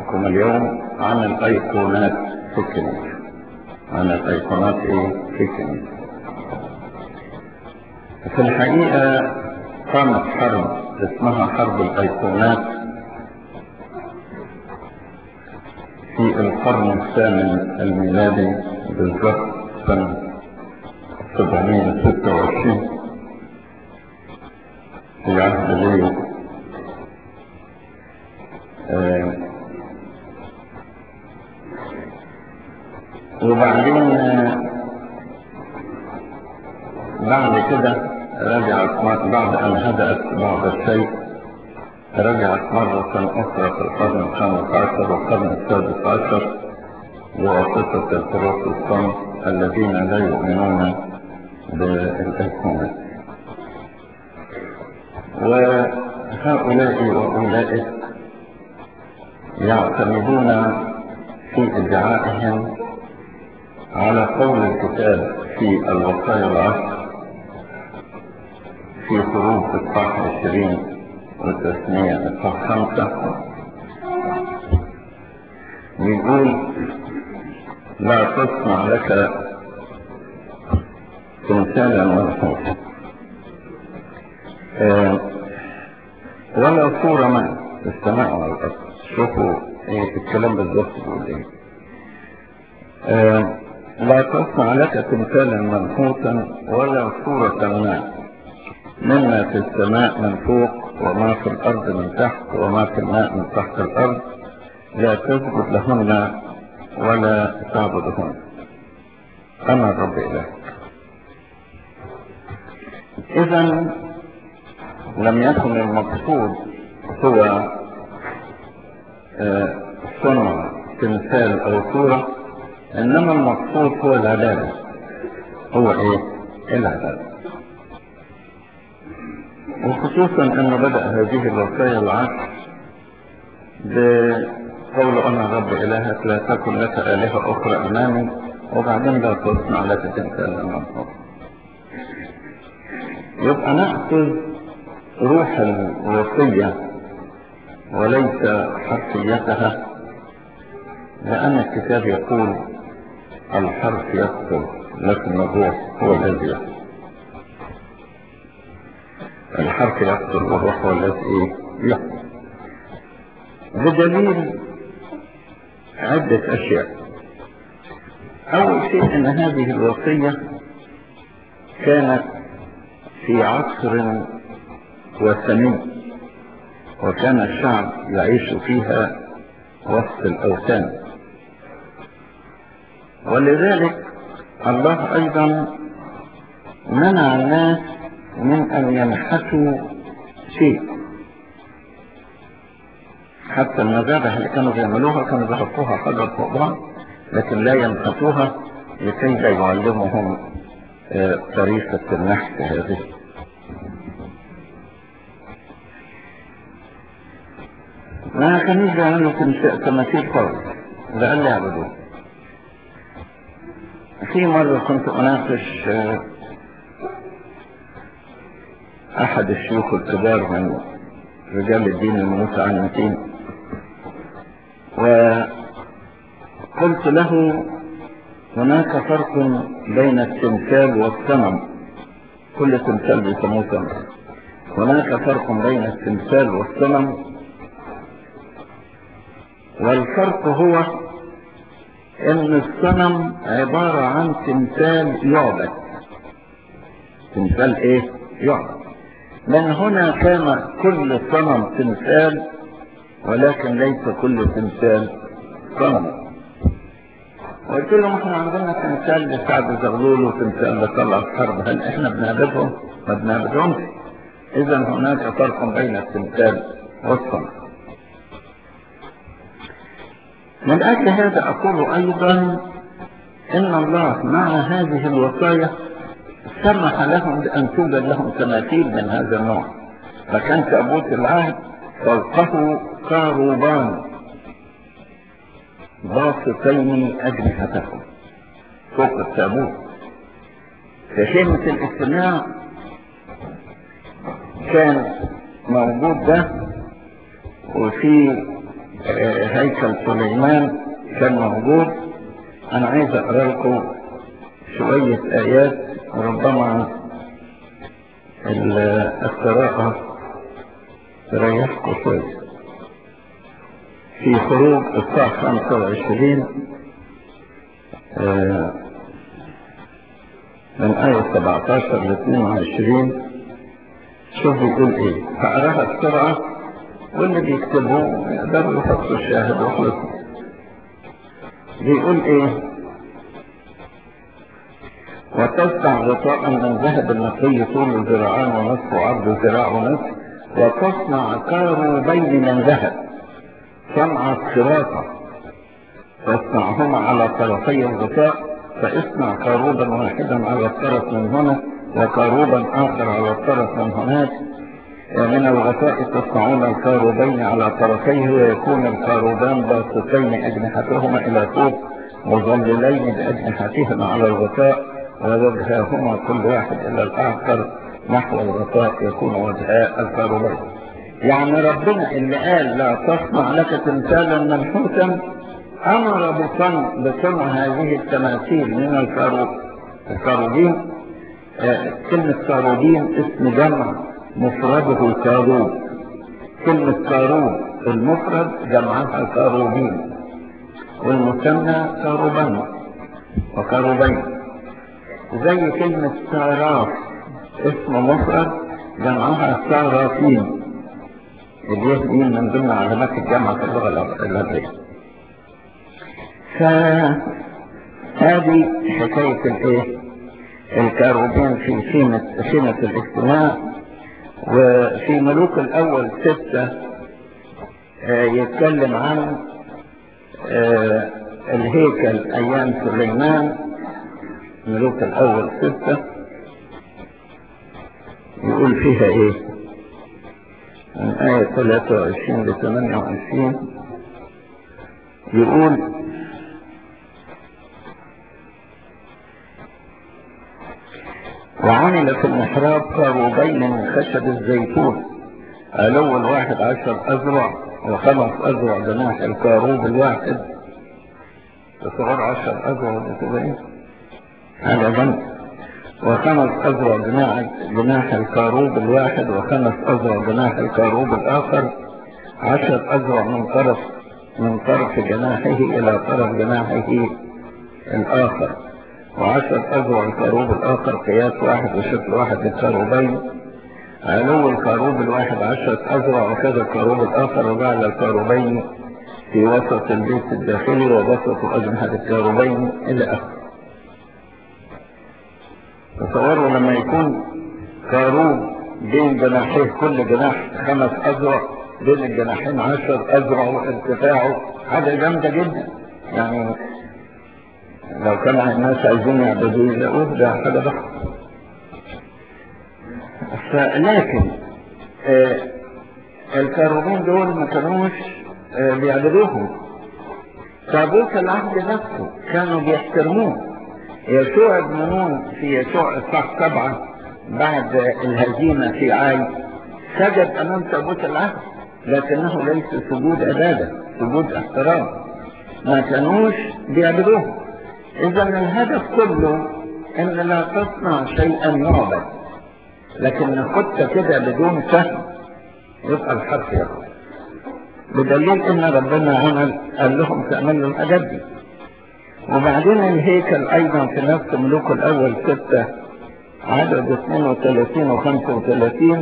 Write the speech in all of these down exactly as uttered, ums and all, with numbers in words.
أحدثكم اليوم عن الأيقونات في الكنيسة. عن الأيقونات إيه في الكنيسة. في الحقيقة قامت حرب اسمها حرب الأيقونات في القرن الثامن الميلادي، بالضبط سنة سبعمائة وستة وعشرين في عهد ليو. آه وبعدين آه بعد كده رجعت بعد أن هدأت بعض الشيء، رجعت مرة أخرى في القرن الخامس عشر والقرن السادس عشر بواسطة البروتستانت الذين لا يؤمنون بالأيقونات. وهؤلاء وأولئك يعتمدون في ادعائهم على قول الكتاب في الوصايا العشر في خروج إصحاح عشرين والتثنية إصحاح خمسة، يقول: لا تصنع لك تمثالا منحوتا آه ولا صورة ما في السماء وعلى الأرض. شوفوا ايه الكلام بالظبط بيقول ايه. آه لا تصنع لك تمثالا منحوتا ولا صورة ما مما في السماء من فوق وما في الأرض من تحت وما في الماء من تحت الأرض، لا تسجد لهن ولا تعبدهن، أنا الرب إلهك. إذا لم يكن المقصود هو آه صنع تمثال أو صورة، إنما المقصود هو العبادة. هو إيه؟ العبادة. وخصوصا أنه بدأ هذه الوصايا العشر بقول أنا الرب إلهك لا تكن لك آلهة أخرى أمامي، وبعدين لا تصنع لك تمثالا منحوتا. يبقى نأخذ روح الوصية وليس حرفيتها، لأن الكتاب يقول الحرف يقتل لكن الروح هو الذي يقتل. الحرف يقتل والروح هو الذي يقتل، بدليل عدة أشياء. أول شيء أن هذه الوصية كانت في عصر وثني، وكان الشعب يعيش فيها وسط الأوثان، ولذلك الله أيضا منع الناس من أن ينحتوا شيء. حتى المذابح اللي كانوا بيعملوها كانوا بيحطوها حجر فوق بعض، لكن لا ينحتوها لكي لا يعلمهم آه طريقة النحت هذه. ما كانوش بيعملوا تماثيل خالص لأن يعبدوه. في مرة كنت أناقش آه أحد الشيوخ الكبار من رجال الدين المتعنتين، وقلت له هناك فرق بين التمثال والصنم. كل تمثال بيسموه صنم. هناك فرق بين التمثال والصنم، والفرق هو ان الصنم عبارة عن تمثال يعبد. تمثال ايه؟ يعبد. من هنا كان كل صنم تمثال، ولكن ليس كل تمثال صنم. قلت لهم احنا عندنا تمثال لسعد زغلول وتمثال لطلعت حرب، هل احنا بنعبدهم؟ ما بنعبدهمش. اذا هناك فرق بين التمثال والصنم. من اجل هذا اقول ايضا ان الله مع هذه الوصايا سمح لهم بان توجد لهم تماثيل من هذا النوع، فكان تابوت العهد فوقه كاروبان باسطين اجنحتهم فوق التابوت. في خيمة الاجتماع كان موجود ده، وفي هيكل سليمان كان موجود. انا عايز اقرا لكم شوية ايات ربما القراءة تريحكم شوية. في خروج الصح خمسة وعشرين من آية سبعتاشر ل اثنين وعشرين. شوف بيقول ايه، هقراها بسرعة واللي بيكتبوا يقدروا يحطوا الشاهد وخلصوا. بيقول ايه، وتصنع غطاء من ذهب نقي طول ذراعان ونصف وعرض ذراع ونصف، وتصنع كاروبين من ذهب صنعت خراطة تصنعهما على طرفي الغطاء، فاصنع كاروبا واحدا على الطرف من هنا وكاروبا آخر على الطرف من هناك. من الغطاء تصنعون الكاروبين على طرفيه، ويكون الكاروبان باسطين أجنحتهما إلى فوق مظللين بأجنحتهما على الغطاء، ووجهاهما كل واحد إلى الآخر نحو الغطاء يكون وجهاء الكاروبين. يعني ربنا اللي قال لا تصنع لك تمثالا منحوتا أمر بصنع بصنع هذه التماثيل من الكاروبين. آه كلمة كاروبين اسم جمع مفرده كاروب. كلمة كاروب المفرد جمعها كاروبين، والمثنى كاروبان وكاروبين. زي كلمة ساراف اسم مفرد جمعها سارافين، اليهودين من ضمن علامات الجمع في اللغة العبرية. فهذه حكاية الايه الكاروبين في خيمة خيمة الاجتماع. وفي ملوك الاول ستة آه يتكلم عن آه الهيكل ايام سليمان. ملوك الاول ستة يقول فيها ايه من آية ثلاثة وعشرين ل ثمانية وعشرين. يقول وعمل في المحراب كاروبين من خشب الزيتون، علو الواحد عشر أذرع وخمس أذرع جناح الكاروب الواحد. تصغر عشر أذرع بتبعين على جنب، وخمس أذرع جناح جناح الكاروب الواحد، وخمس أذرع جناح الكاروب الآخر، عشر أذرع من طرف من طرف جناحه إلى طرف جناحه الآخر، وعشر أذرع الكاروب الآخر قياس واحد وشكل واحد للكاروبين. علو الكاروب الواحد عشرة أذرع وكذا الكاروب الآخر، وجعل الكاروبين في وسط البيت الداخلي وبسط أجنحة الكاروبين إلى آخره. تصوروا لما يكون كاروب بين جناحيه كل جناح خمس أذرع، بين الجناحين عشر أذرع، وارتفاعه حاجة جامدة جدا. يعني لو كان الناس عايزين يعبدوه يلاقوه ده حاجة ضخمة. لكن آه الكاروبين دول ما كانوش آه بيعبدوهم. تابوت العهد نفسه كانوا بيحترموه. يشوع بن نون في يشوع الصح سبعة بعد الهزيمة في عاي سجد أمام تابوت العهد، لكنه ليس سجود عبادة، سجود احترام. ما كانوش بيعبدوه. إذا الهدف كله إن لا تصنع شيئا يعبد، لكن نخدت كده بدون فهم يبقى الحرف يقول. بدليل إن ربنا عمل قال لهم تعملوا الحاجات دي. وبعدين الهيكل أيضا في نفس ملوك الأول ستة عدد اثنين وثلاثين وخمسة وثلاثين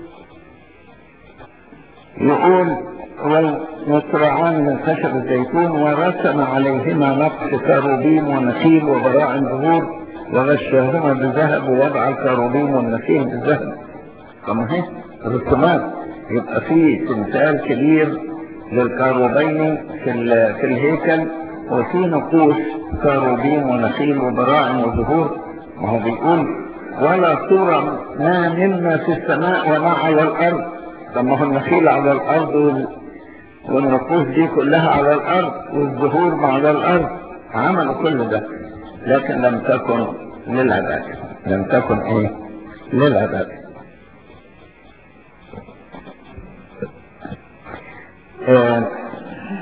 يقول والمصرعان من خشب الزيتون، ورسم عليهما نقش كاروبيم ونخيل وبراع ظهور، وغشاهما بذهب، ووضع الكاروبيم والنخيل بالذهب. طب هي رسومات، يبقى فيه تمثال كبير للكاروبين في في الهيكل، وفي نقوش كاروبيم ونخيل وبراع وظهور. ما هو بيقول ولا صورة ما مما في السماء وما على الأرض. طب ما هو النخيل على الأرض والنقوش دي كلها على الأرض والزهور على الأرض، عملوا كل ده، لكن لم تكن للعبادة. لم تكن ايه للعبادة. آه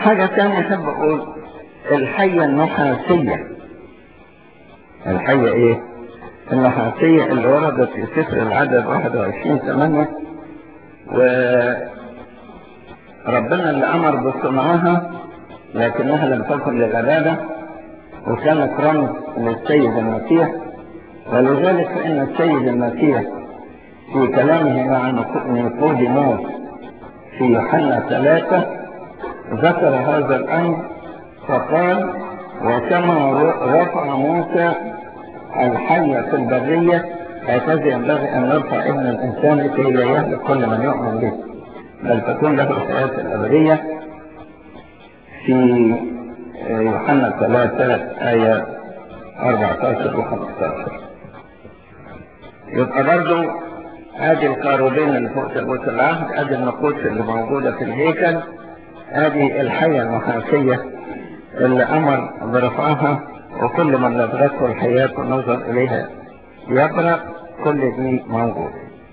حاجة تانية أحب أقول الحية النحاسية. الحية إيه؟ النحاسية اللي وردت في سفر العدد واحد وعشرين ثمانية، وربنا اللي أمر بصنعها لكنها لم تكن للعبادة، وكانت رمز للسيد المسيح. ولذلك فإن السيد المسيح في كلامه مع نيقوديموس في يوحنا ثلاثة ذكر هذا الأمر فقال: وكما رفع موسى الحية في البرية هكذا ينبغي أن نرفع ابن الإنسان كي لا يهلك كل من يؤمن به بل تكون له الحياة الأبدية، في يوحنا ثلاثة آية أربعة عشر وخمسة عشر. يبقى برضو ادي القاروبين اللي فوق تابوت العهد، ادي النقوش اللي موجودة في الهيكل، ادي الحية النحاسية اللي امر برفعها، وكل من لدغته الحياة والنظر اليها يبرأ، كل دي موجود.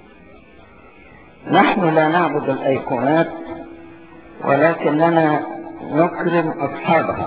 نحن لا نعبد الايقونات ولكننا نكرم اصحابها.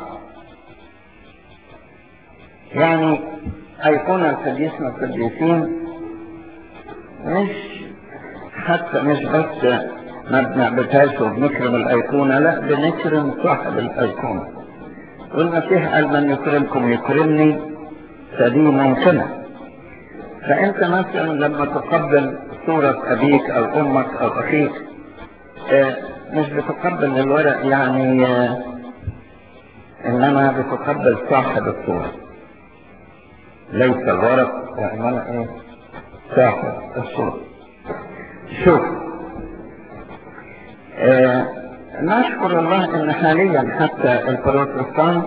يعني ايقونة القديسنا القديسين مش حتى مش بس ما بنعبدهاش وبنكرم الايقونة، لا بنكرم صاحب الايقونة. والمسيح قال: من يكرمكم يكرمني، فدي ممكنة. فانت مثلا لما تقبل صورة ابيك او امك او اخيك اه مش بتقبل الورق يعني، اه انما بتقبل صاحب الصورة، ليس الورق وانما ايه صاحب الصورة. شوف اه نشكر الله ان حاليا حتى البروتستان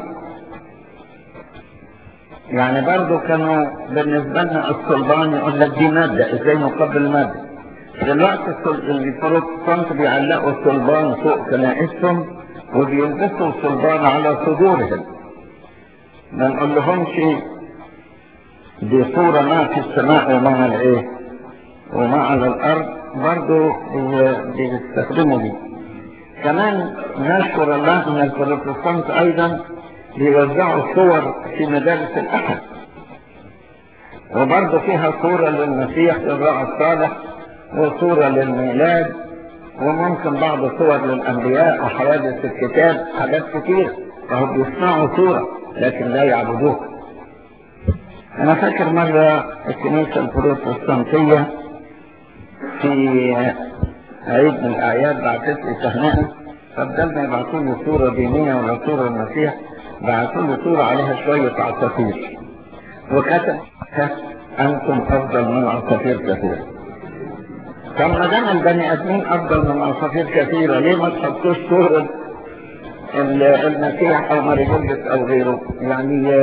يعني برضو كانوا بالنسبة لنا الصلبان يقول لك دي مادة، ازاي نقبل مادة. دلوقتي البروتستانت بيعلقوا الصلبان فوق كنائسهم وبيلبسوا الصلبان على صدورهم، ما نقول لهمش دي صورة ما في السماء وما على الايه وما على الارض، برضو بيستخدموا دي. كمان نشكر الله ان البروتستانت ايضا بيوزعوا صور في مدارس الاحد، وبرضو فيها صورة للمسيح الراعي الصالح وصورة للميلاد، وممكن بعض صور للانبياء وحوادث الكتاب، حاجات كتير. فهم بيصنعوا صورة لكن لا يعبدوها. انا فاكر مرة الكنيسة البروتستانتية في عيد من الاعياد بعثت لي تهنئة، فبدل ما يبعثوا لي صورة دينية ولا صورة المسيح بعثوا لي صورة عليها شوية عصافير، وكتب: انتم افضل من عصافير كثيرة. طب ما دام البني ادمين افضل من عصافير كثيرة، ليه ما تحطوش صورة المسيح او مريم او غيره؟ يعني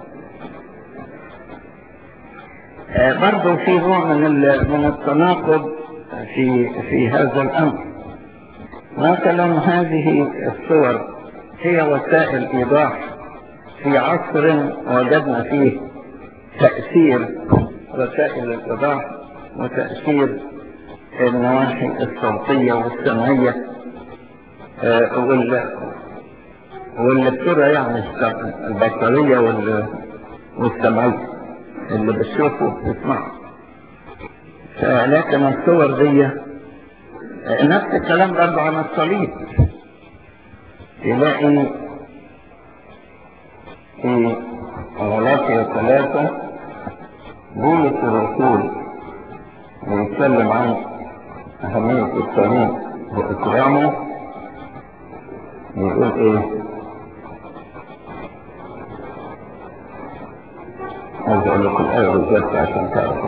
آه برضو في نوع من من التناقض في في هذا الامر. مثلا هذه الصور هي وسائل ايضاح في عصر وجدنا فيه تأثير وسائل الايضاح وتأثير النواحي الصوتية والسمعية آه واللي بترى يعني البصرية والسمعية اللي بتشوفه وبتسمعه. لكن الصور دي نفس الكلام برضه عن الصليب. تلاقي في غلاطية ثلاثة بولس الرسول بيتكلم عن أهمية الصليب وإكرامه، بيقول إيه؟ عايز أقول لكم الآية بالذات عشان تعرفوا.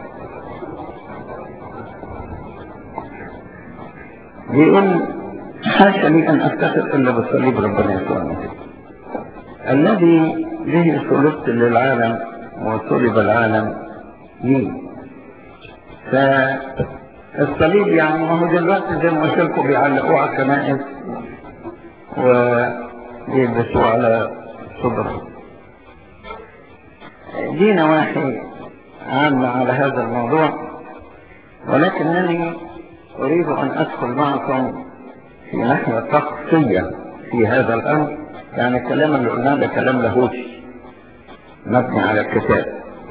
بيقول: حاشا لي أن أفتخر إلا بالصليب ربنا يسوع المسيح الذي به صلبت للعالم وصلب العالم لي. فالصليب يعني ما هو دلوقتي زي ما قلت لكم بيعلقوه على الكنائس وبيلبسوه على صدرهم. دي نواحي عامة على هذا الموضوع، ولكنني أريد أن أدخل معكم في ناحية طقسية في هذا الأمر، يعني الكلام اللي قلناه ده كلام لاهوتي مبني على الكتاب،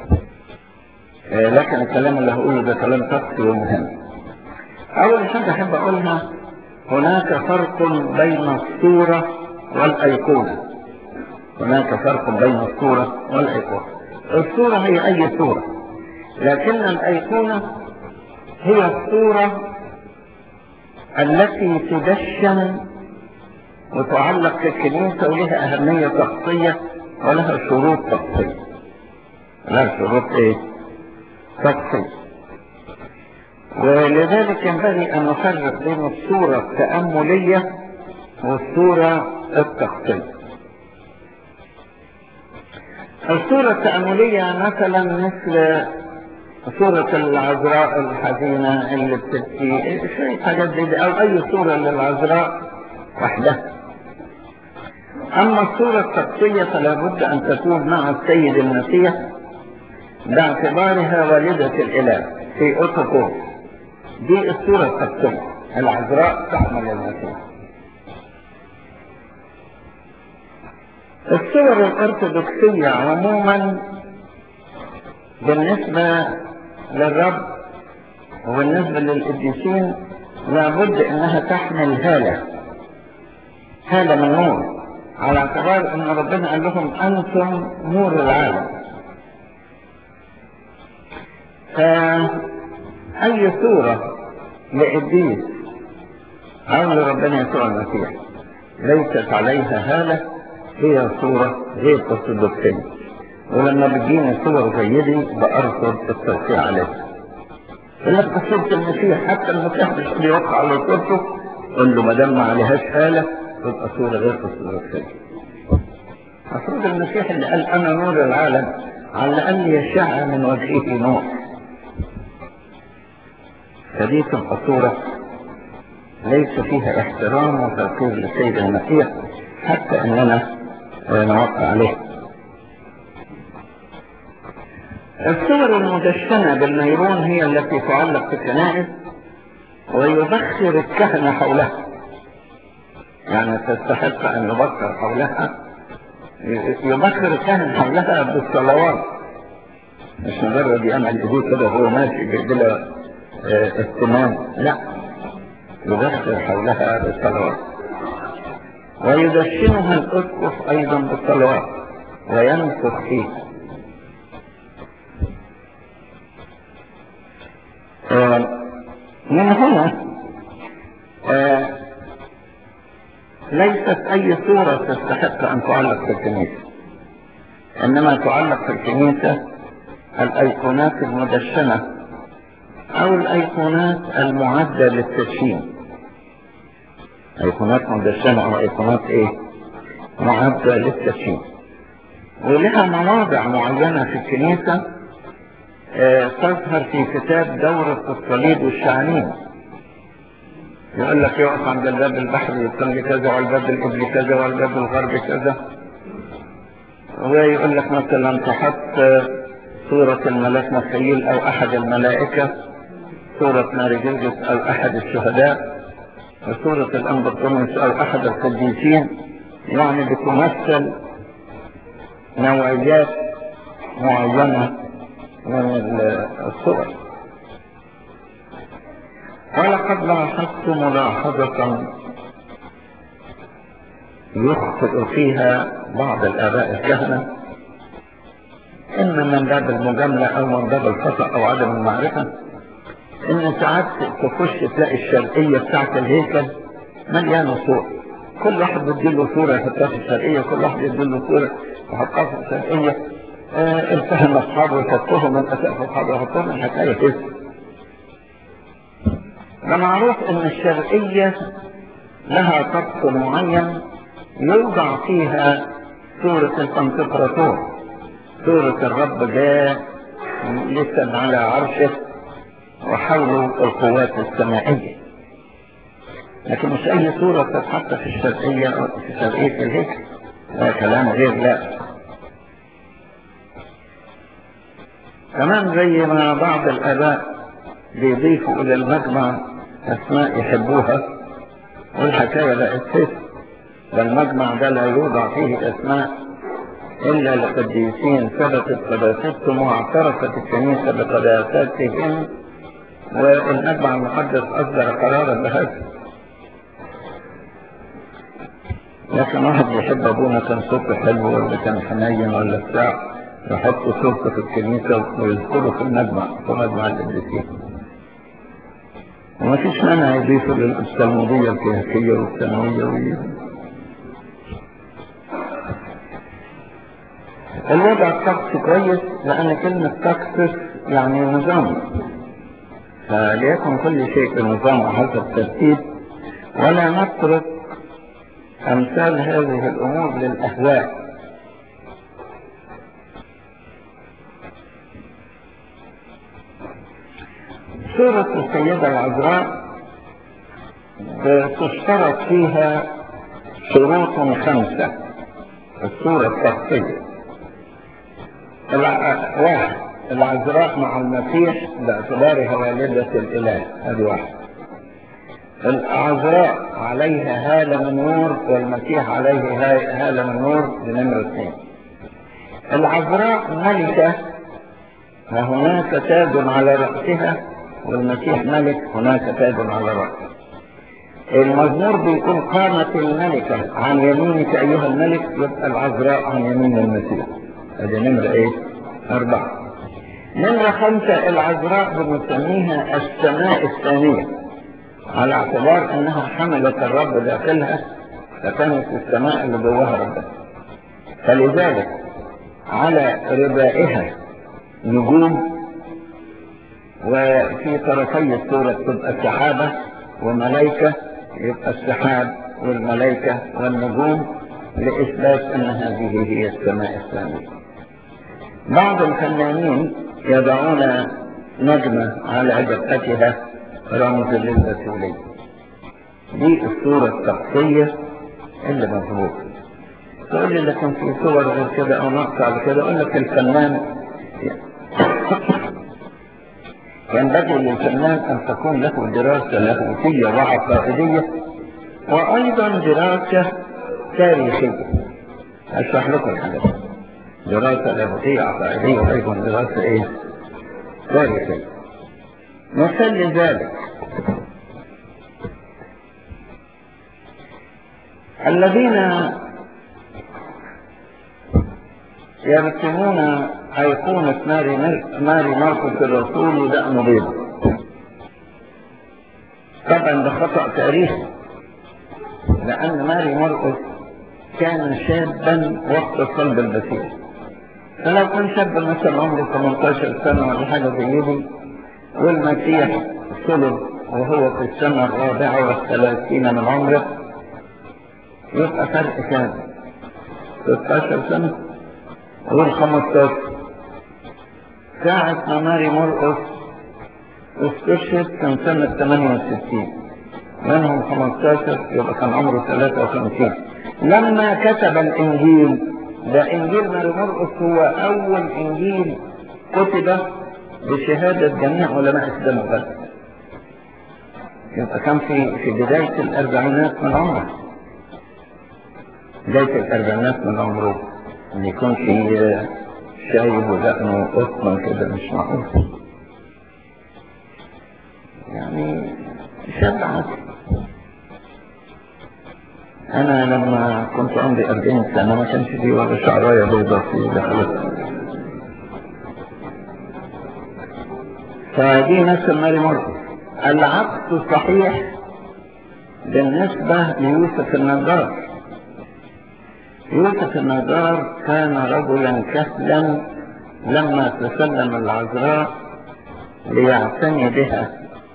لكن الكلام اللي هقوله ده كلام طقسي ومهم. أول حاجة أحب أقولها، هناك فرق بين الصورة والأيقونة. هناك فرق بين الصورة والأيقونة. الصورة هي أي صورة، لكن الأيقونة هي الصورة التي تدشن وتعلق في الكنيسة ولها أهمية طقسية ولها شروط طقسية. لها شروط إيه؟ طقسية. ولذلك ينبغي أن نفرق بين الصورة التأملية والصورة الطقسية. الصورة التأملية مثلا مثل صورة العذراء الحزينة اللي بتبكي، شوية حاجات زي دي، أو أي صورة للعذراء وحدها. أما الصورة الطقسية فلا بد أن تكون مع السيد المسيح باعتبارها والدة الإله في أوتوكوس. دي الصورة الطقسية، العذراء تحمل المسيح. الصور الأرثوذكسية عموما بالنسبة للرب وبالنسبة للقديسين لابد انها تحمل هالة هالة من نور، على اعتبار ان ربنا قال لهم انتم نور العالم. فأي صورة لقديس او لربنا يسوع المسيح ليست عليها هالة هي صورة غير أرثوذكسية. ولما بتجيني صور زي دي بأرفض التوقيع عليها. لما صورة المسيح حتى المسيح مش بيوقع على صورته، قل له ما دام ما عليهاش هالة تبقى صورة غير أرثوذكسية. صورة المسيح اللي قال أنا نور العالم على الأقل يشع من وجهه نور، فدي تبقى صورة ليس فيها احترام وتوقير للسيد المسيح حتى أننا نوقع عليه. الصور المدشنة بالنيرون هي التي تعلق في الكنائس ويبخر الكهنة حولها، يعني تستحق أن يبخر حولها، يبخر الكهنة حولها بالصلوات، مش مجرد يعمل ايديه كده وهو ماشي بلا اهتمام، لا، يبخر حولها بالصلوات. ويدشنها الأسقف أيضا بالصلوات وينفخ فيه. آه من هنا آه ليست أي صورة تستحق أن تعلق في الكنيسة، إنما تعلق في الكنيسة الأيقونات المدشنة أو الأيقونات المعدة للتدشين. أيقونات مدشنة أو أيقونات إيه؟ معدة للتدشين. ولها مواضع معينة في الكنيسة آه تظهر في كتاب دورة الصليب والشعانين. يقول لك يقف عند الباب البحري يصلي كذا، والباب القبلي كذا، والباب الغربي كذا. ويقول لك مثلا تحط صورة الملاك ميخائيل أو أحد الملائكة، صورة ماري جرجس أو أحد الشهداء، وصورة الأنبطونس أو أحد القديسين، يعني بتمثل نوعيات معينة من الصور. ولقد لاحظت ملاحظة يخطئ فيها بعض الآباء الكهنة، إما من باب المجاملة أو من باب الخطأ أو عدم المعرفة، إن ساعات تخش تلاقي الشرقية بتاعت الهيكل مليانة صور، كل واحد بيديله صورة يحطها في الشرقية، كل واحد يديله صورة يحطها في الشرقية. آه التهم أصحابه يحطوهم، من أساء أصحابه يحطوهم، الحكاية كده. ده معروف إن الشرقية لها طقس معين يوضع فيها صورة الامبراطور، صورة الرب جاء يسد على عرشه وحوله القوات السمائية، لكن مش أي صورة تتحط في الشرقية أو في شرقية الهيكل، ده كلام غير لا. كمان زي ما بعض الآباء بيضيفوا إلى المجمع أسماء يحبوها، والحكاية بقت فيه والمجمع ده لا يوضع فيه اسماء الا لقديسين ثبتت قداستهم واعترفت الكنيسة بقداستهم، والمجمع المقدس اصدر قرارا بهذا. لكن واحد بيحب ابونا كان صوته حلو ولا كان حنين ولا بتاع، يحطوا صورته في الكنيسة ويذكروا في المجمع في مجمع القديسين، وما فيش مانع يضيفوا للتلمودية الكهكية والثانوية. الوضع الطقس كويس، لأن كلمة طقس يعني نظام، فليكن كل شيء بنظام وحسب ترتيب، ولا نترك أمثال هذه الأمور للأهواء. سورة السيدة العذراء تشترط فيها شروط خمسة. السورة الطقسية: واحد، العذراء مع المسيح باعتبارها والدة الإله، هذه واحد. العذراء عليها هالة من نور والمسيح عليه هالة من نور، بنمرة اثنين. العذراء ملكة، وهناك تاج على رأسها، والمسيح ملك، هناك تاج على رأسه. المزمور بيقول قامت الملكة عن يمينك أيها الملك، يبقى العذراء عن يمين المسيح. هذه نمرة ايه؟ أربعة. نمرة خمسة، العذراء بنسميها السماء الثانية، على اعتبار انها حملت الرب داخلها، فكانت السماء اللي جواها ربها. فلذلك على ردائها نجوم، وفي طرفي السورة تبقى سحابة وملائكة، يبقى السحاب والملائكة والنجوم، لإثبات أن هذه هي السماء الثانية. بعض الفنانين يضعون نجمة على جبهتها رمز للبتولية. دي الصورة الطقسية اللي مظبوطة. تقول لي لكن في صور غير كده أو نقص على كده، أقول لك الفنان ينبغي للفنان أن تكون له دراسة لاهوتية وعقائدية، وأيضا دراسة تاريخية. أشرح لكم الحاجات: دراسة لاهوتية عقائدية، وأيضا دراسة إيه؟ تاريخية. مثل لذلك الذين يرسمون أيقونة ماري ماري مرقس الرسول ودقن بيض، طبعا ده خطأ تاريخي، لأن ماري مرقس كان شابا وقت صلب المسيح. فلو كان شاب مثلا عمره ثمانية عشر سنة ولا حاجة زي دي، والمسيح صلب وهو في السنة الرابعة والثلاثين من عمره، يبقى فرق كام؟ ستة عشر سنة والخمسة عشر. ساعة ما ماري مرقس استشهد كان سنة ثمانية وستين، منهم خمسة عشر، يبقى كان عمره ثلاثة وخمسين. لما كتب الإنجيل ده، إنجيل ماري مرقس هو أول إنجيل كتب بشهادة جميع علماء الإسلام بس، يبقى كان في في بداية الأربعينات من عمره. بداية الأربعينات من عمره إن يكون في شايب ودقنه قطن كده، مش معقول. يعني شاب عادي. أنا لما كنت عندي أربعين سنة ما كانش فيه ولا شعراية بيضاء في دخلت. فدي مثل ماري مرقس. العكس صحيح بالنسبة ليوسف النجار. يوسف النجار كان رجلا كسلا لما تسلم العذراء ليعتني بها،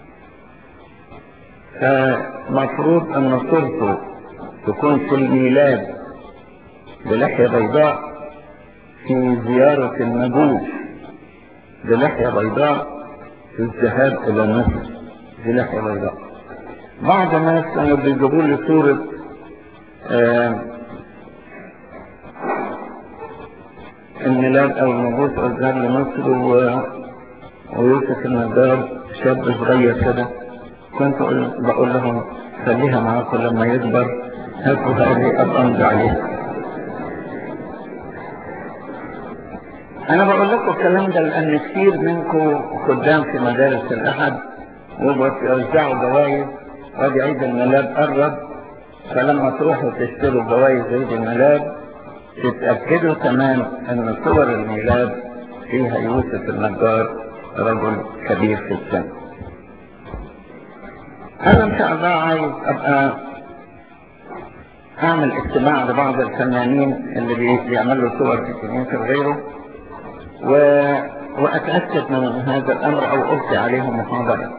فمفروض أن صورته تكون في الميلاد بلحية بيضاء، في زيارة المجوس بلحية بيضاء، في الذهاب إلى مصر بلحية بيضاء. بعض الناس كانوا بيجيبوا لي صورة آه الميلاد أو المجوس أو الذهاب لمصر ويوسف النجار شاب صغير كده. كنت بقول لهم خليها معاكم لما يكبر هاتوا هذه أبقى عليه. أنا بقول لكم الكلام ده لأن كثير منكم خدام في مدارس الأحد وبيوزعوا جوائز، وادي عيد الميلاد قرب، فلما تروحوا تشتروا جوائز عيد الميلاد تتأكدوا كمان أن صور الميلاد فيها يوسف النجار رجل كبير في السن. أنا إن شاء الله عايز أبقى أعمل اجتماع لبعض الفنانين اللي بيعملوا صور في كنيسة غيره و... وأتأكد من هذا الأمر أو ألقي عليهم محاضرة.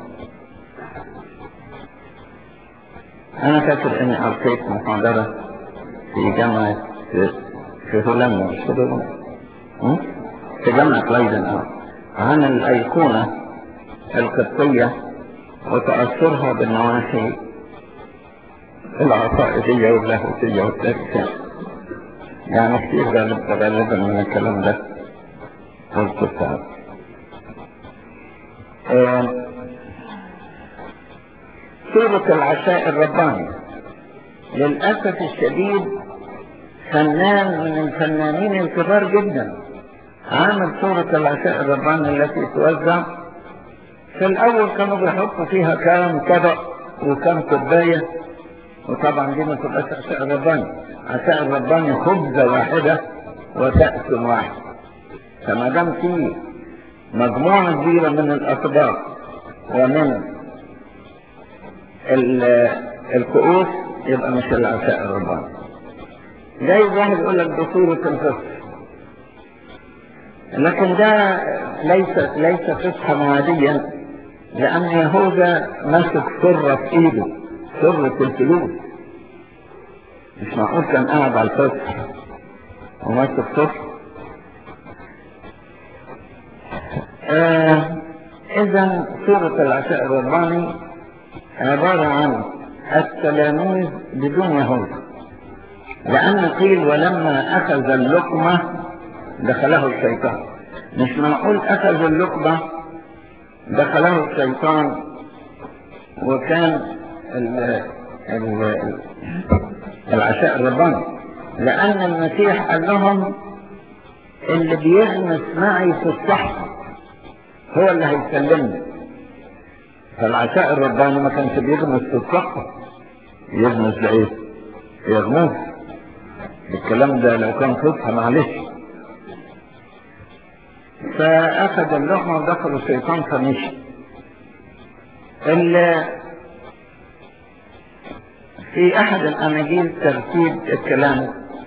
أنا فاكر إني ألقيت محاضرة في جامعة في هولندا مش في هولندا في جامعة ليدن أه عن الأيقونة القبطية وتأثرها بالنواحي العقائدية واللاهوتية والتاريخية. يعني كثير غالب غالبا من الكلام ده قلت السابق. آه سورة العشاء الرباني للأسف الشديد فنان من الفنانين الكبار جدا عامل سورة العشاء الرباني التي توزع. في الأول كانوا بيحطوا فيها كام طبق وكام كوباية، وطبعا دي ما تبقاش عشاء الرباني. عشاء الرباني خبزة واحدة وكأس واحد. فما دام في مجموعة كبيرة من الأطباق ومن الكؤوس يبقى مش العشاء الرباني. جاي واحد يقول لك بصورة الفصح، لكن ده ليس ليس فصحا عاديا، لأن يهوذا ماسك سرة في إيده، سرة الفلوس. مش معقول كان قاعد على الفصح وماسك سرة. آه إذا سورة العشاء الرباني عبارة عن التلاميذ بدون يهوذا، لأن قيل ولما أخذ اللقمة دخله الشيطان. مش معقول أخذ اللقمة دخله الشيطان وكان ال ال العشاء الرباني، لأن المسيح قال لهم اللي بيغمس معي في الصحة هو اللي هيسلمني. فالعشاء الرباني ما كانش بيغمس في الصحة، يغمس لإيه؟ يغمس. الكلام ده لو كان فصحى معلش. فأخذ اللحمة ودخل الشيطان فمشي. في أحد الأناجيل ترتيب الكلام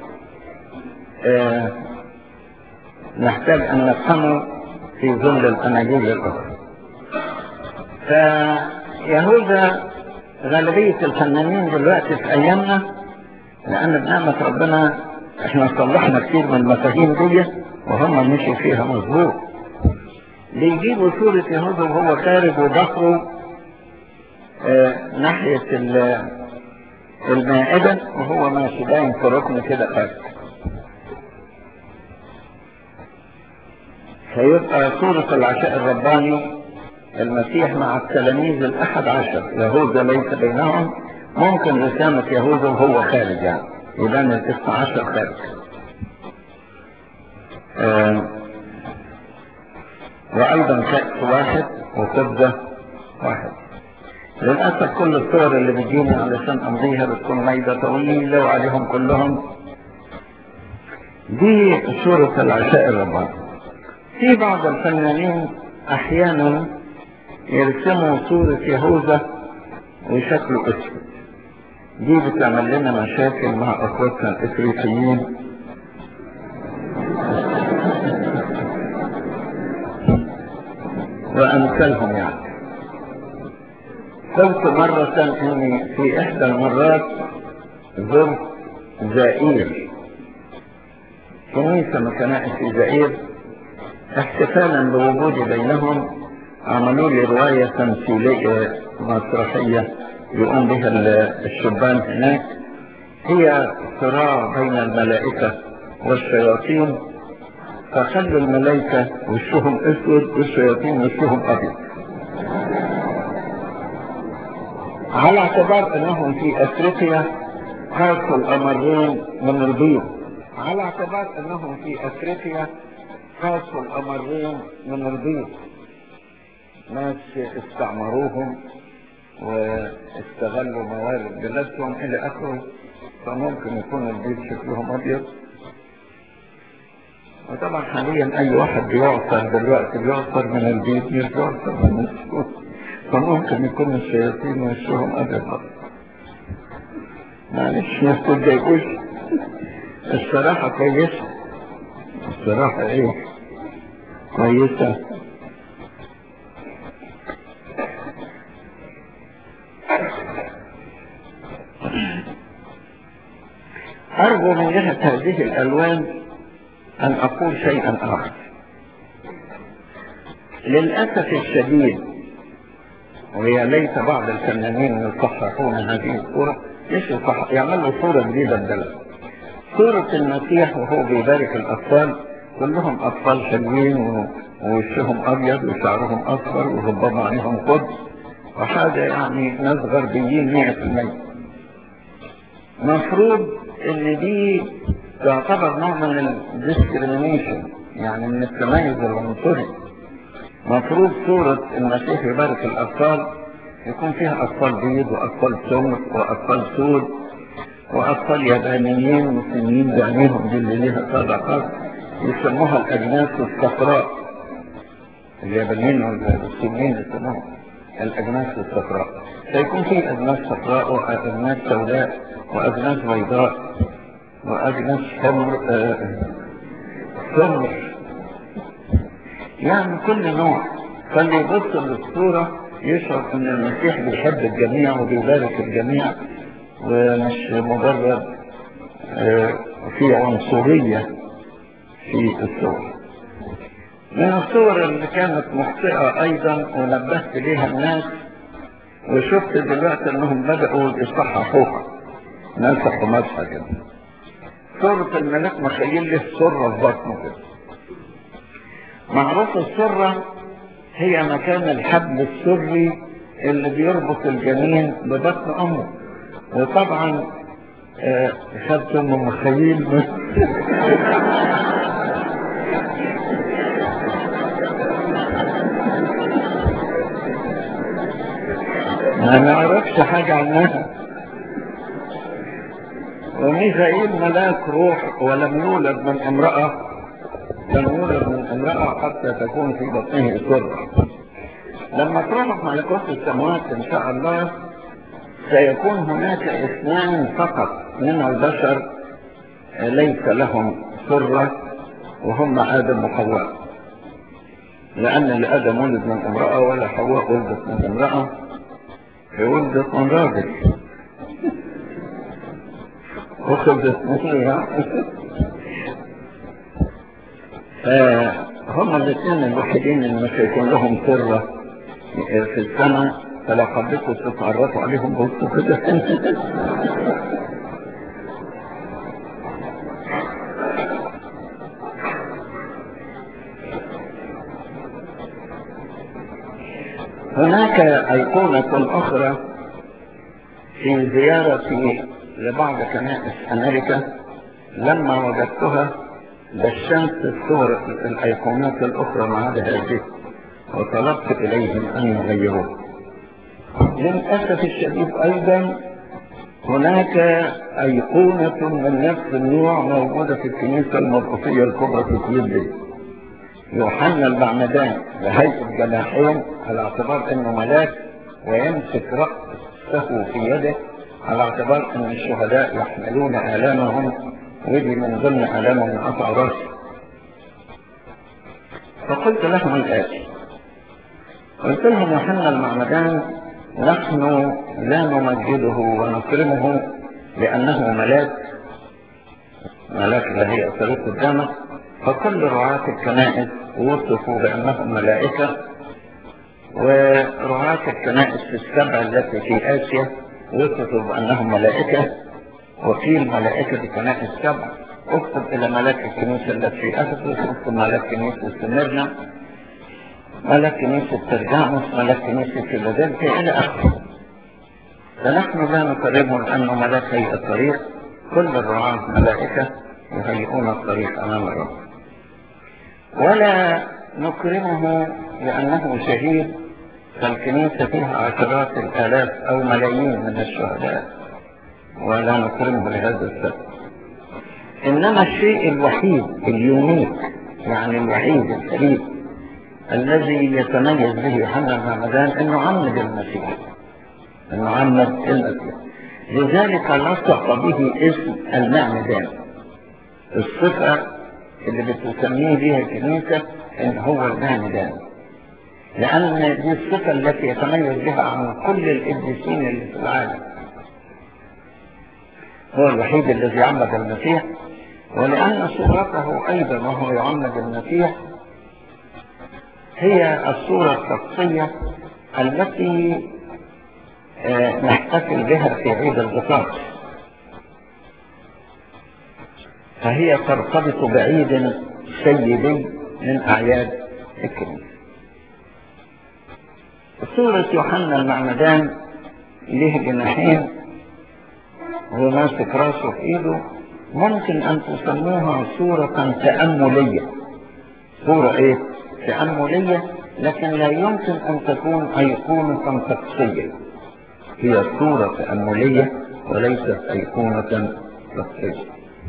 آه نحتاج أن نفهمه في ظل الأناجيل الأخرى. فيهوذا غالبية الفنانين دلوقتي في أيامنا، لأن بنعمة ربنا احنا صلحنا كتير من المفاهيم دي وهم مشوا فيها مظبوط. بيجيبوا صورة يهوذا وهو خارج وظهره آه ناحية المائدة وهو ماشي باين في ركن كده خارج. فيبقى صورة العشاء الرباني المسيح مع التلاميذ الأحد عشر، يهوذا ليس بينهم. ممكن رسامة يهوذا وهو خارج يعني يبان الاثنى عشر خارج. آه وأيضا كأس واحد وخبزة واحد. للأسف كل الصور اللي بتجيني علشان أمضيها بتكون ميدة طويلة وعليهم كلهم. دي صورة العشاء الرباني. في بعض الفنانين أحيانا يرسموا صورة يهوذا وشكله أسود. دي بتعمل لنا مشاكل مع أخواتنا الإفريقيين. وأمثالهم يعني. قلت مرة إني في إحدى المرات زرت زائير، كنيسة من كنائس في زائير، احتفالا بوجودي بينهم عملوا لي رواية تمثيلية مسرحية يقوم بها الشبان هناك، هي صراع بين الملائكة والشياطين، فخلوا الملائكة وشهم اسود والشياطين وشهم ابيض، على اعتبار انهم في افريقيا خاصوا الأمرين من البيض، على اعتبار أنهم في أفريقيا خاصوا الأمرين من البيض، ناس استعمروهم واستغلوا موارد بلادهم إلى آخره، فممكن يكون البيض شكلهم أبيض. وطبعا حاليا أي واحد بيعصر دلوقتي بيعصر من البيض مش بيعصر من السود، فممكن يكون الشياطين وشهم أبيض. معلش ما تتضايقوش، الصراحة كويسة، الصراحة ايه كويسة. أرجو من جهة هذه الألوان أن أقول شيئا آخر. للأسف الشديد، ويا ليت بعض الفنانين يصححون هذه الصورة، مش يصحح يعملوا صورة جديدة بدلها. صورة المسيح وهو بيبارك الأطفال كلهم أطفال حلوين ووشهم أبيض وشعرهم أصفر وربما عليهم قدس وحاجة يعني ناس غربيين مئة في المئة. مفروض إن دي تعتبر نوع من الديسكريميشن، يعني من التميز العنصري. مفروض صورة المسيح يبارك الأطفال يكون فيها أطفال بيض وأطفال سمر وأطفال سود وأطفال يابانيين مسلمين بعينيهم دي اللي ليها صدقات يسموها الأجناس الصفراء. اليابانيين والسوريين يسموها الأجناس الصفراء، فيكون في أجناس صفراء وأجناس سوداء وأجناس بيضاء وأجناس حمر سمر، يعني كل نوع. فاللي يبص للصورة يشعر ان المسيح بيحب الجميع وبيبارك الجميع ومش مجرد في عنصرية في الصور. من الصور اللي كانت مخطئة ايضا ونبهت ليها الناس وشفت دلوقتي انهم بدأوا يصححوها، نسخوا مسحة كده. صورة الملاك مخيل له سرة في بطنه كده. معروف السرة هي مكان الحبل السري اللي بيربط الجنين ببطن امه، وطبعا آه خدت ام مخيل ما نعرفش حاجة عنها. وميخائيل ملاك روح ولم يولد من امرأة، لم يولد من امرأة حتى تكون في بطنه سرة. لما تروح ملكوت السماوات ان شاء الله سيكون هناك اثنان فقط من البشر ليس لهم سرة، وهم آدم وحواء، لأن لآدم ولد من امرأة ولا حواء ولدت من امرأة، ولدت من راجل وخذت مثلها. فهم الاثنين الوحيدين اللي مش هيكون لهم سرة في السماء، فلو حبيتوا تتعرفوا عليهم بصوا كده. هناك أيقونة أخرى في زيارتي لبعض كنائس أمريكا لما وجدتها دشنت الصور الأيقونات الأخرى مع هذه وطلبت إليهم أن يغيروه. للأسف الشديد أيضا هناك أيقونة من نفس النوع موجودة في الكنيسة المرقسية الكبرى في كليبي، يوحنا المعمدان بهيئة جناحين على اعتبار انه ملاك ويمسك رأسه في يده، على اعتبار ان الشهداء يحملون آلامهم، ودي من ضمن آلامهم قطع راسه. فقلت لهم الآتي، قلت لهم يوحنا المعمدان نحن لا نمجده ونكرمه لأنه ملاك، ملاك اللي هي أثرت قدامك، فكل رعاة الكنائس وصفوا بأنهم ملائكة، ورعاة الكنائس في السبع التي في آسيا وصفوا بأنهم ملائكة، وقيل ملائكة الكنائس سبع. اكتب إلى ملاك الكنيسة التي في أفسس، اكتب ملاك كنيسة سميرنا، ملاك كنيسة ترجانوس، ملاك كنيسة فيلادلفيا إلى آخره. فنحن لا نكرمه لأنه ملاك هيئة الطريق، كل الرعاة ملائكة يهيئون الطريق أمام الرب. ولا نكرمه لأنه شهيد، فالكنيسة فيها عشرات الآلاف أو ملايين من الشهداء، ولا نكرمه لهذا السبب. إنما الشيء الوحيد اليونيك، يعني الوحيد الفريد الذي يتميز به يوحنا المعمدان انه عمد المسيح، انه عمد المسيح، لذلك لصق به اسم المعمدان، الصفة اللي بتسميه بها الكنيسة ان هو المعمدان، لان دي الصفة التي يتميز بها عن كل القديسين اللي في العالم. هو الوحيد الذي عمد المسيح، ولأن صورته أيضا وهو يعمد المسيح هي الصورة الشخصية التي نحتفل بها في عيد الغطاس، فهي ترتبط بعيد سيدي من أعياد الكنيسة. صورة يوحنا المعمدان له جناحين وماسك راسه في ايده، ممكن ان تسموها صورة تأملية. صورة ايه؟ تأملية، لكن لا يمكن ان تكون ايقونة طقسية. هي صورة تأملية وليست ايقونة طقسية.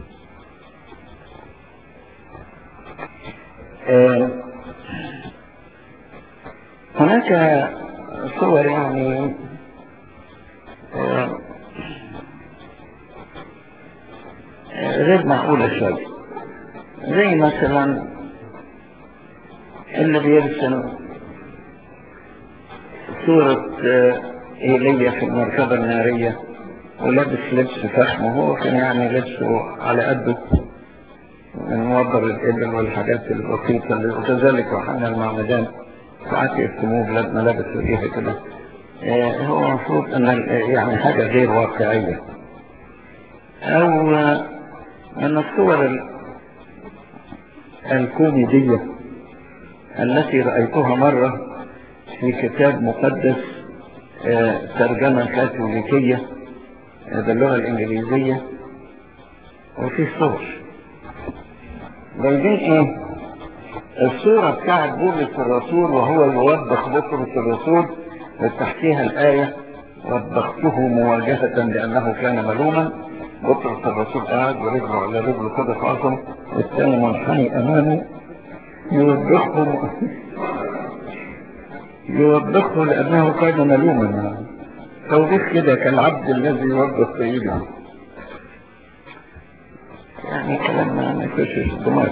آه هناك صور يعني آه غير معقولة شوية، زي مثلا اللي بيرسم صورة إيليا في المركبة النارية ولابس لبس فخم، وهو كان يعني لبسه على قده من وضر الإبل والحاجات البسيطة، وكذلك يوحنا المعمدان ساعات يرسموه بلاد ملابس رقيقة كده. هو المفروض أن يعني حاجة غير واقعية. أو من الصور الكوميدية التي رأيتها مرة في كتاب مقدس ترجمة كاثوليكية باللغة الإنجليزية، وفي صور جايبين ايه؟ الصورة بتاعت بولس الرسول وهو يوبخ بطرس الرسول، وتحتيها الآية وبخته مواجهة لأنه كان ملوما. بطرس الرسول قاعد ورجله على رجله كده خاصم، الثاني منحني أمامه يوبخه يوبخه لأنه كان ملوما. توبيخ كده كالعبد الذي يوبخ سيده، يعني كلام ما يخشش الدماغ.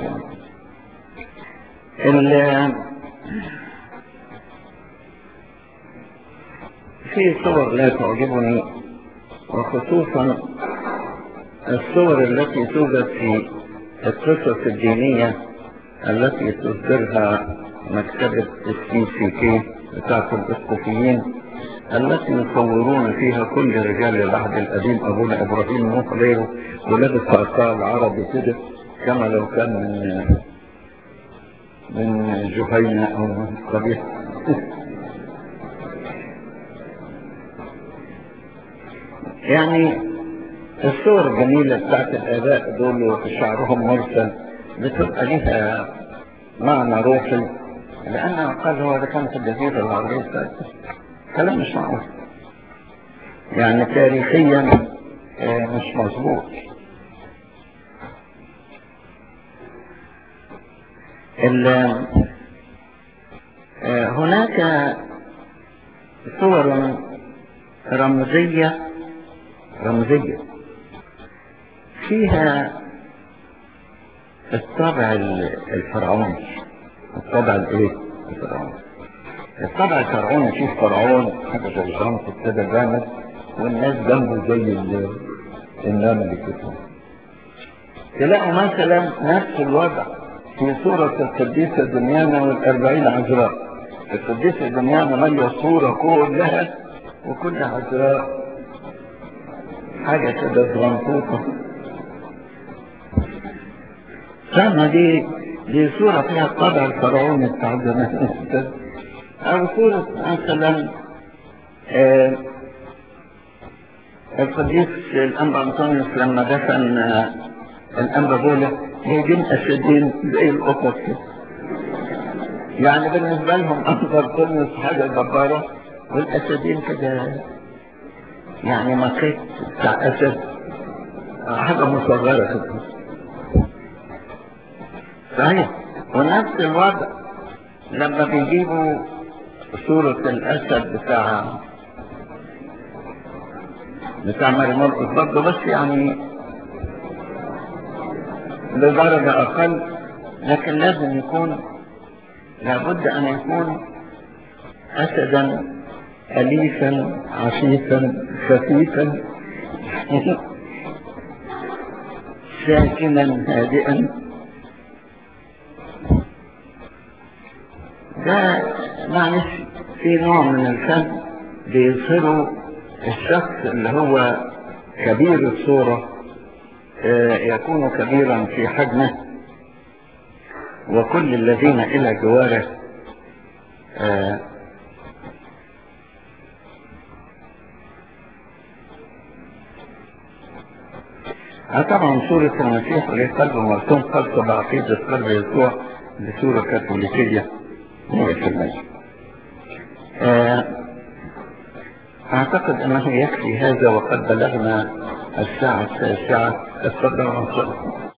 في صور لا تعجبني، وخصوصا الصور التي توجد في القصص الدينية التي تصدرها مكتبة السي سي كي بتاعت الاسقفيين، التي يصورون فيها كل رجال العهد القديم، ابونا ابراهيم نوح غيره، ولابس عقال عربي كده كما لو كان من من جهينة او من قبيل. يعني الصور الجميلة بتاعت الآباء دول وشعرهم مرسل بتبقى لها معنى روحي، لأنها قال هو ده كان في الجزيرة العربية. كلام مش معقول، يعني تاريخيا مش مظبوط. هناك صور رمزية رمزية فيها الطابع الفرعوني. الطابع الايه؟ الفرعوني. الطابع الفرعوني فيه فرعون حاجة زي شمس كده جامد، والناس جنبه زي النمل كده. تلاقوا مثلا نفس الوضع في صورة القديسة دميانة والأربعين عذراء. القديسة دميانة مالية الصورة كلها، وكل عذراء حاجة كده صغنطوطة. فما دي دي صورة فيها الطابع الفرعوني بتاع زمان. أو صورة مثلا آه القديس الأنبا أنطونيوس لما دفن الأنبا بولا جايبين أسدين زي القطط كده، يعني بالنسبة لهم أنبا أنطونيوس حاجة جبارة، والأسدين كده يعني مقيت بتاع أسد حاجة مصغرة كده. صحيح. ونفس الوضع لما بيجيبوا صورة الأسد بتاع بتاع ماري مرقس برضه، بس يعني بدرجة أقل، لكن لازم يكون، لابد أن يكون أسدا أليفا عفيفا خفيفا ساكنا هادئا. ده معلش في نوع من الفن بيظهروا الشخص اللي هو كبير الصورة يكون كبيرا في حجمه، وكل الذين إلى جواره آه طبعا صورة المسيح اللي قلبه مرسوم خاصة بعقيدة قلب يسوع بصورة كاثوليكية مية في المية. آه أعتقد أنه يكفي هذا، وقد بلغنا الساعة التاسعة. اتفضل.